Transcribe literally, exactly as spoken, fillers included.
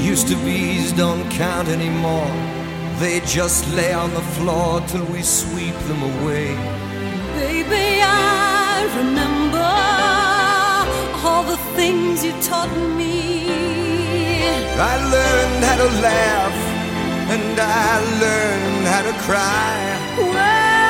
used to be's don't count anymore. They just lay on the floor till we sweep them away. Baby, I remember all the things you taught me. I learned how to laugh and I learned how to cry. Well,